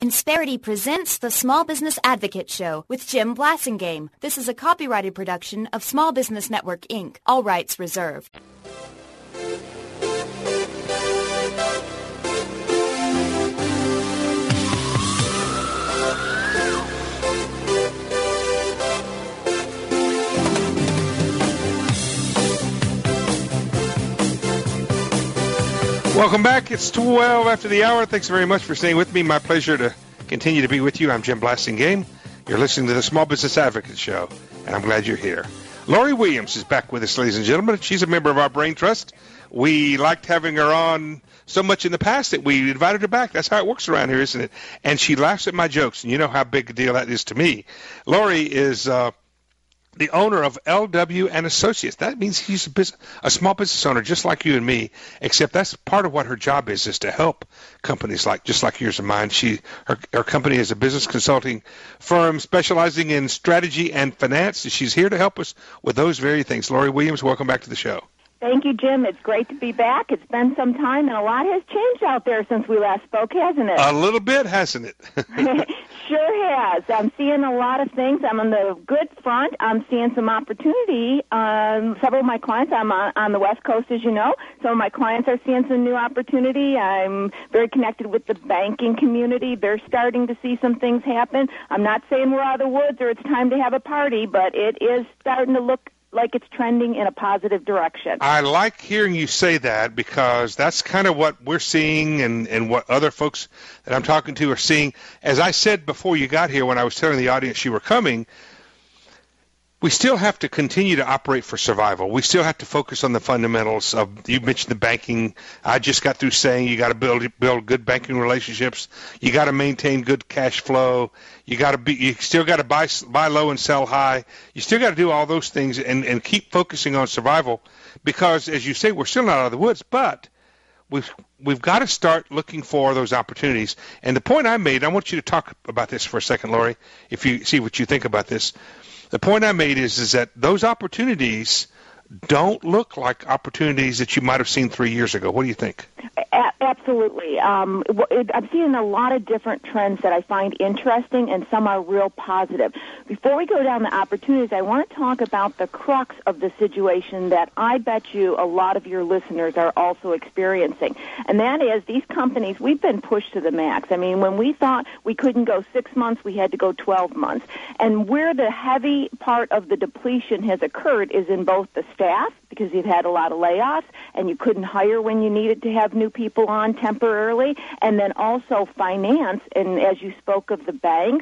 Insperity presents the Small Business Advocate Show with Jim Blasingame. This is a copyrighted production of Small Business Network, Inc. All rights reserved. Welcome back. It's 12 after the hour. Thanks very much for staying with me. My pleasure to continue to be with you. I'm Jim Blasingame. You're listening to the Small Business Advocate Show, and I'm glad you're here. Lori Williams is back with us, ladies and gentlemen. She's a member of our Brain Trust. We liked having her on so much in the past that we invited her back. That's how it works around here, isn't it? And she laughs at my jokes, and you know how big a deal that is to me. Lori is the owner of LW and Associates. That means he's a small business owner just like you and me, except that's part of what her job is to help companies just like yours and mine. Her company is a business consulting firm specializing in strategy and finance. She's here to help us with those very things. Lori Williams, welcome back to the show. Thank you, Jim. It's great to be back. It's been some time, and a lot has changed out there since we last spoke, hasn't it? A little bit, hasn't it? Sure has. I'm seeing a lot of things. I'm on the good front. I'm seeing some opportunity. Several of my clients, I'm on the West Coast, as you know. Some of my clients are seeing some new opportunity. I'm very connected with the banking community. They're starting to see some things happen. I'm not saying we're out of the woods or it's time to have a party, but it is starting to look like it's trending in a positive direction. I like hearing you say that because that's kind of what we're seeing and what other folks that I'm talking to are seeing. As I said before you got here when I was telling the audience you were coming, we still have to continue to operate for survival. We still have to focus on the fundamentals of, you mentioned the banking. I just got through saying you got to build good banking relationships. You got to maintain good cash flow. You still got to buy low and sell high. You still got to do all those things and keep focusing on survival because, as you say, we're still not out of the woods, but we've got to start looking for those opportunities. And the point I made, I want you to talk about this for a second, Lori, if you see what you think about this. The point I made is that those opportunities don't look like opportunities that you might have seen 3 years ago. What do you think? Absolutely. I'm seeing a lot of different trends that I find interesting, and some are real positive. Before we go down the opportunities, I want to talk about the crux of the situation that I bet you a lot of your listeners are also experiencing, and that is these companies, we've been pushed to the max. I mean, when we thought we couldn't go 6 months, we had to go 12 months. And where the heavy part of the depletion has occurred is in both the staff, because you've had a lot of layoffs and you couldn't hire when you needed to have new people on temporarily, and then also finance. And as you spoke of the banks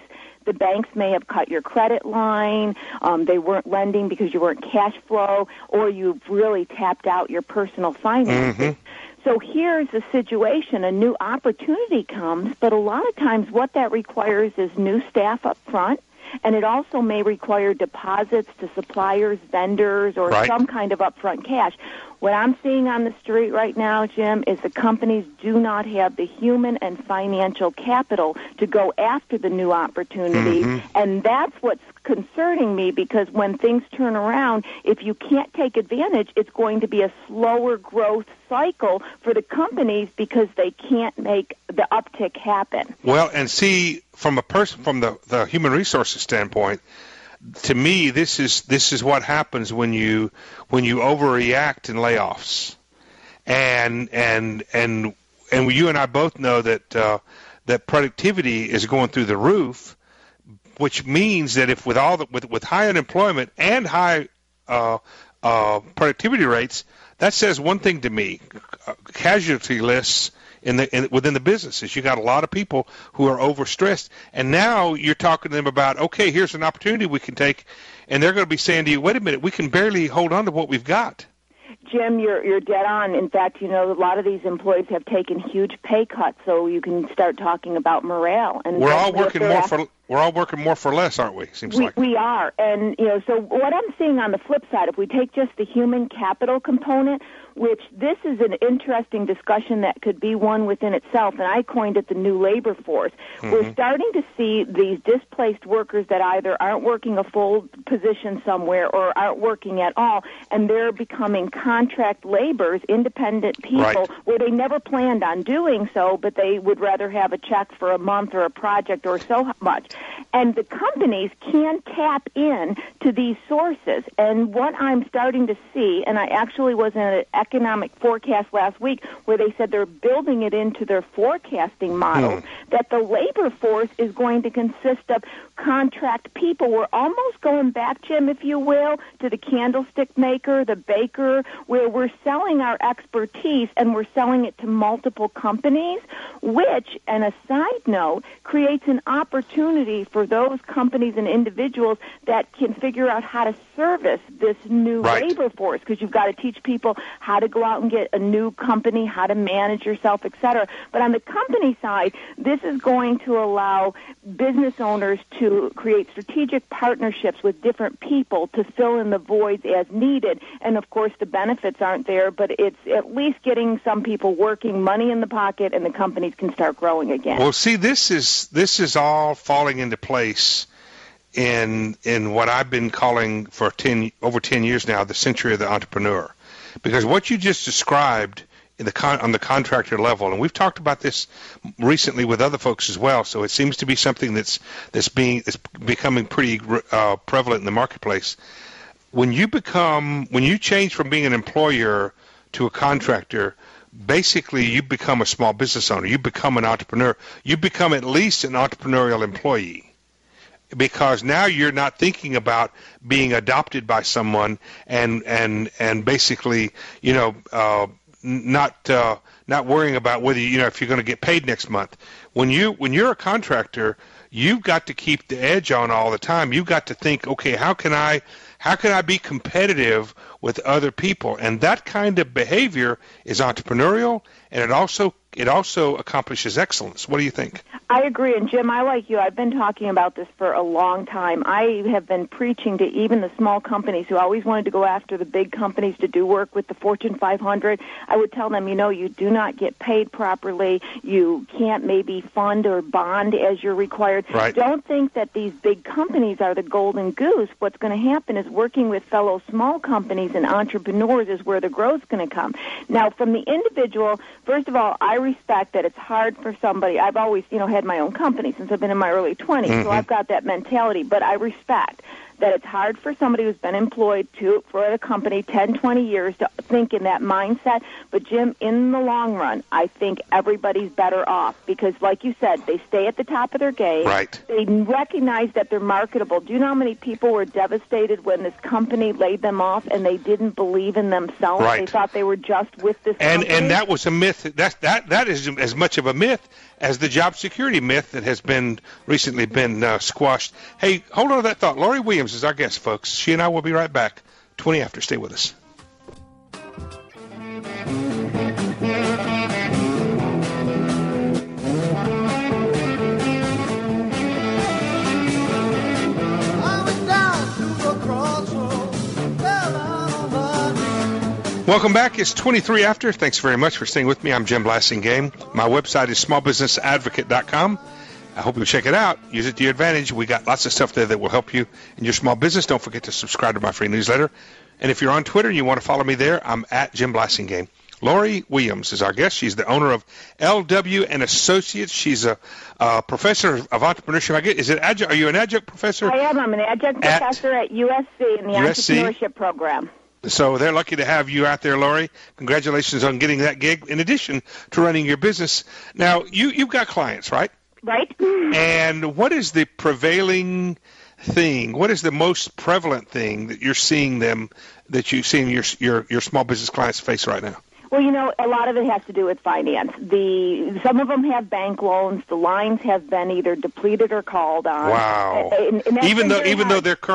may have cut your credit line, they weren't lending because you weren't cash flow, or you've really tapped out your personal finances. Mm-hmm. So here's the situation. A new opportunity comes, but a lot of times what that requires is new staff up front. And it also may require deposits to suppliers, vendors, or some kind of upfront cash. What I'm seeing on the street right now, Jim, is the companies do not have the human and financial capital to go after the new opportunity. Mm-hmm. And that's what's concerning me, because when things turn around, if you can't take advantage, it's going to be a slower growth cycle for the companies because they can't make the uptick happen. Well, and see, from the human resources standpoint, to me, this is what happens when you overreact in layoffs, and you and I both know that productivity is going through the roof, which means that if with high unemployment and high productivity rates, that says one thing to me: casualty lists within the businesses. You got a lot of people who are overstressed, and now you're talking to them about, okay, here's an opportunity we can take, and they're going to be saying to you, wait a minute, we can barely hold on to what we've got. Jim, you're dead on. In fact, a lot of these employees have taken huge pay cuts, so you can start talking about morale. And we're all working more we're all working more for less, aren't we? Seems like we are. And so what I'm seeing on the flip side, if we take just the human capital component, which this is an interesting discussion that could be one within itself, and I coined it the new labor force. Mm-hmm. We're starting to see these displaced workers that either aren't working a full position somewhere or aren't working at all, and they're becoming contract laborers, independent people, where they never planned on doing so, but they would rather have a check for a month or a project or so much. And the companies can tap in to these sources. And what I'm starting to see, and I actually was in an economic forecast last week where they said they're building it into their forecasting models, that the labor force is going to consist of contract people. We're almost going back, Jim, if you will, to the candlestick maker, the baker, where we're selling our expertise and we're selling it to multiple companies, which, and a side note, creates an opportunity for those companies and individuals that can figure out how to service this new labor force, because you've got to teach people how to go out and get a new company, how to manage yourself, et cetera. But on the company side, this is going to allow business owners to create strategic partnerships with different people to fill in the voids as needed. And, of course, the benefits aren't there, but it's at least getting some people working, money in the pocket, and the companies can start growing again. Well, see, this is all falling into place in what I've been calling for over 10 years now, the century of the entrepreneur. Because what you just described on the contractor level, and we've talked about this recently with other folks as well, so it seems to be something that's becoming pretty prevalent in the marketplace. When you change from being an employer to a contractor, basically you become a small business owner. You become an entrepreneur. You become at least an entrepreneurial employee, because now you're not thinking about being adopted by someone and basically, not worrying about whether if you're going to get paid next month. When you're a contractor, you've got to keep the edge on all the time. You've got to think, okay, how can I be competitive with other people? And that kind of behavior is entrepreneurial, and it also accomplishes excellence. What do you think? I agree, and Jim, I like you. I've been talking about this for a long time. I have been preaching to even the small companies who always wanted to go after the big companies to do work with the Fortune 500. I would tell them, you do not get paid properly. You can't maybe fund or bond as you're required. Right. Don't think that these big companies are the golden goose. What's going to happen is working with fellow small companies and entrepreneurs is where the growth's going to come. Now, from the individual, first of all, I respect that it's hard for somebody. I've always, had my own company since I've been in my early 20s, so I've got that mentality. But I respect that it's hard for somebody who's been employed for a company 10, 20 years to think in that mindset. But, Jim, in the long run, I think everybody's better off because, like you said, they stay at the top of their game. Right. They recognize that they're marketable. Do you know how many people were devastated when this company laid them off and they didn't believe in themselves? Right. They thought they were just with this company. And that was a myth. That is as much of a myth as the job security myth that has been recently squashed. Hey, hold on to that thought. Lori Williams is our guest, folks. She and I will be right back. 20 after. Stay with us. Welcome back. It's 23 after. Thanks very much for staying with me. I'm Jim Blasingame. My website is smallbusinessadvocate.com. I hope you'll check it out. Use it to your advantage. We got lots of stuff there that will help you in your small business. Don't forget to subscribe to my free newsletter. And if you're on Twitter and you want to follow me there, I'm at Jim Blasingame. Lori Williams is our guest. She's the owner of LW and Associates. She's a professor of entrepreneurship. Is it adjunct? Are you an adjunct professor? I am. I'm an adjunct professor at USC in the entrepreneurship program. So they're lucky to have you out there, Lori. Congratulations on getting that gig in addition to running your business. Now, you've got clients, right? Right. And what is the prevailing thing? What is the most prevalent thing that you're seeing your small business clients face right now? Well, a lot of it has to do with finance. Some of them have bank loans. The lines have been either depleted or called on. Wow. And even though they're current.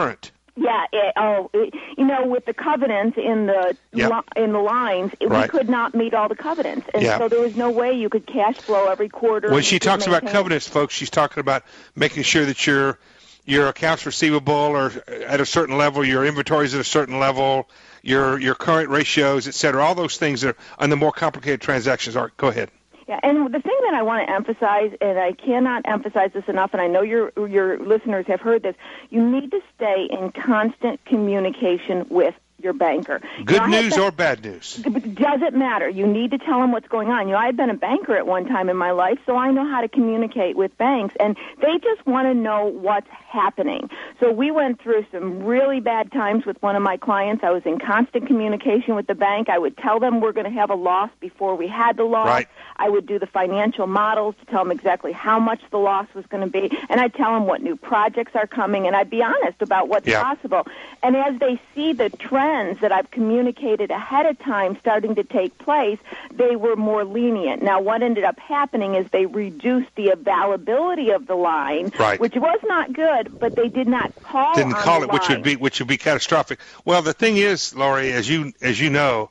Yeah, with the covenants in the lines, we could not meet all the covenants, and so there was no way you could cash flow every quarter. When she talks about covenants, folks, she's talking about making sure that your accounts receivable are at a certain level, your inventories at a certain level, your current ratios, et cetera. All those things are on the more complicated transactions. Go ahead. Yeah, and the thing that I want to emphasize, and I cannot emphasize this enough, and I know your listeners have heard this, you need to stay in constant communication with your banker. Good news or bad news? Doesn't matter. You need to tell them what's going on. I've been a banker at one time in my life, so I know how to communicate with banks, and they just want to know what's happening. So we went through some really bad times with one of my clients. I was in constant communication with the bank. I would tell them we're going to have a loss before we had the loss. Right. I would do the financial models to tell them exactly how much the loss was going to be, and I'd tell them what new projects are coming, and I'd be honest about what's possible. And as they see the trends that I've communicated ahead of time starting to take place, they were more lenient. Now, what ended up happening is they reduced the availability of the line, which was not good, but they did not call it, line. which would be catastrophic. Well, the thing is, Lori, as you know,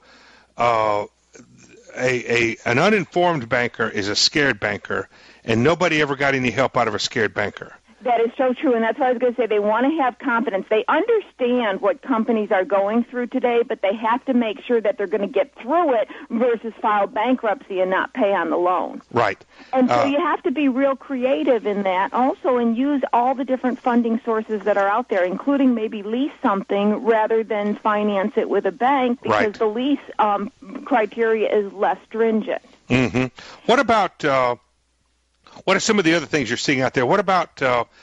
an uninformed banker is a scared banker, and nobody ever got any help out of a scared banker. That is so true, and that's what I was going to say. They want to have confidence. They understand what companies are going through today, but they have to make sure that they're going to get through it versus file bankruptcy and not pay on the loan. Right. And so you have to be real creative in that also and use all the different funding sources that are out there, including maybe lease something rather than finance it with a bank because the lease criteria is less stringent. Mm-hmm. What about... what are some of the other things you're seeing out there? What about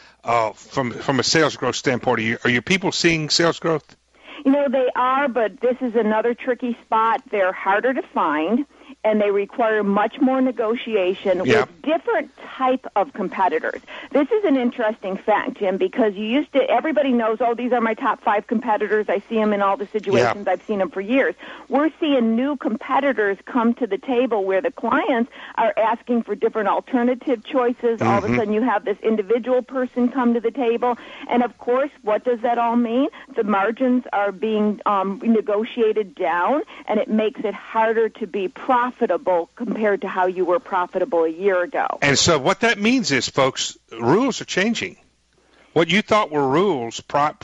from a sales growth standpoint? Are your people seeing sales growth? They are, but this is another tricky spot. They're harder to find, and they require much more negotiation with different type of competitors. This is an interesting fact, Jim, because everybody knows, these are my top 5 competitors. I see them in all the situations. I've seen them for years. We're seeing new competitors come to the table where the clients are asking for different alternative choices. All of a sudden you have this individual person come to the table. And, of course, what does that all mean? The margins are being negotiated down, and it makes it harder to be profitable compared to how you were profitable a year ago. And so what that means is, folks, rules are changing. What you thought were rules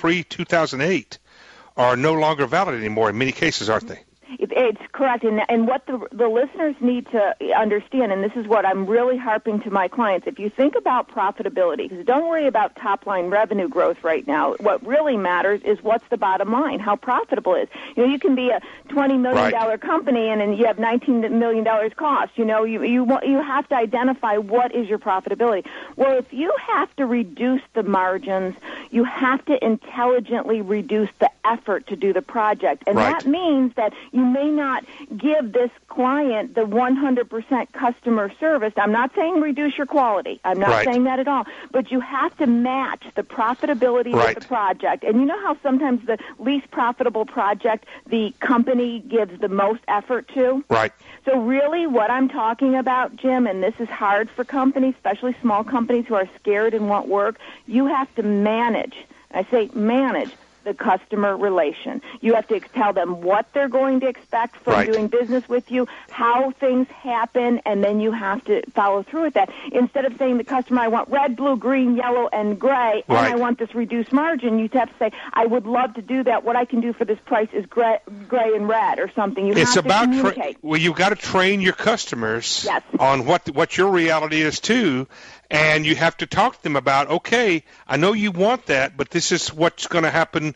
pre-2008 are no longer valid anymore in many cases, aren't they? It's correct, and what the listeners need to understand, and this is what I'm really harping to my clients, if you think about profitability, because don't worry about top-line revenue growth right now. What really matters is what's the bottom line, how profitable it is. You can be a $20 million company and you have $19 million cost. You have to identify what is your profitability. Well, if you have to reduce the margins, you have to intelligently reduce the effort to do the project, and that means that you may not give this client the 100% customer service. I'm not saying reduce your quality. I'm not saying that at all. But you have to match the profitability of the project. And you know how sometimes the least profitable project the company gives the most effort to? Right. So really what I'm talking about, Jim, and this is hard for companies, especially small companies who are scared and want work, you have to manage. I say manage the customer relation. You have to tell them what they're going to expect from doing business with you, how things happen, and then you have to follow through with that. Instead of saying to the customer, I want red, blue, green, yellow, and gray, and I want this reduced margin, you have to say, I would love to do that. What I can do for this price is gray and red or something. It's have about to communicate. You've got to train your customers on what your reality is too. And you have to talk to them about, okay, I know you want that, but this is what's going to happen.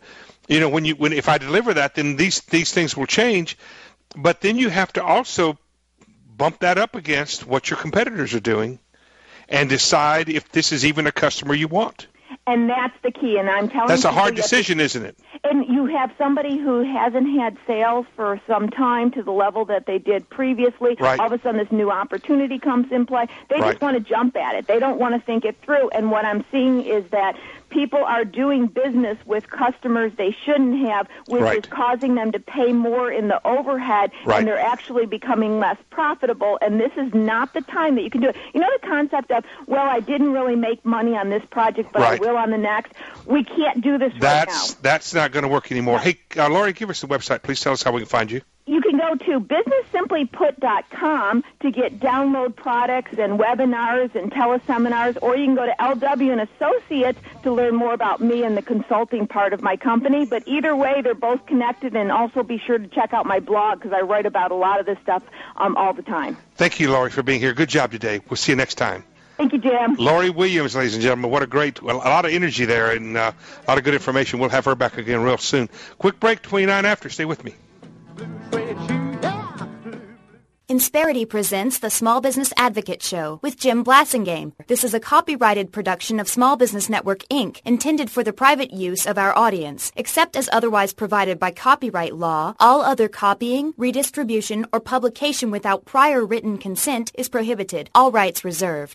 If I deliver that, then these things will change. But then you have to also bump that up against what your competitors are doing and decide if this is even a customer you want. And that's the key. And I'm telling you, that's a hard decision, isn't it? And you have somebody who hasn't had sales for some time to the level that they did previously. All of a sudden this new opportunity comes in play. They just want to jump at it. They don't want to think it through. And what I'm seeing is that people are doing business with customers they shouldn't have, which is causing them to pay more in the overhead, and they're actually becoming less profitable. And this is not the time that you can do it. You know the concept of, well, I didn't really make money on this project, but I will on the next. We can't do this right now. That's not going to work anymore. Hey, Lori, give us the website. Please tell us how we can find you. You can go to businesssimplyput.com to get download products and webinars and teleseminars, or you can go to LW and Associates to learn more about me and the consulting part of my company. But either way, they're both connected, and also be sure to check out my blog because I write about a lot of this stuff all the time. Thank you, Lori, for being here. Good job today. We'll see you next time. Thank you, Jim. Lori Williams, ladies and gentlemen. What a lot of energy there and a lot of good information. We'll have her back again real soon. Quick break, 29 after. Stay with me. Insperity presents the Small Business Advocate Show with Jim Blasingame. This is a copyrighted production of Small Business Network, Inc., intended for the private use of our audience. Except as otherwise provided by copyright law, all other copying, redistribution, or publication without prior written consent is prohibited. All rights reserved.